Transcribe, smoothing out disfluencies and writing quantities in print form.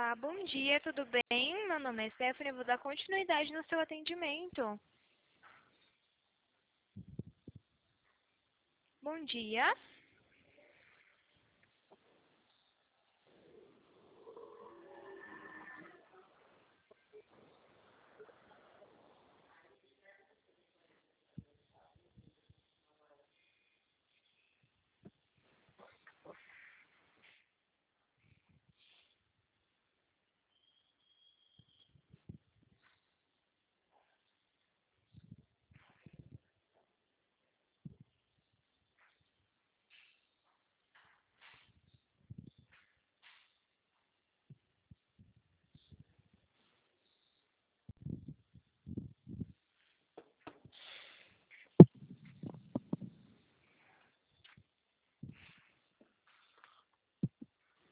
Olá, bom dia, tudo bem? Meu nome é Stephanie, eu vou dar continuidade no seu atendimento. Bom dia.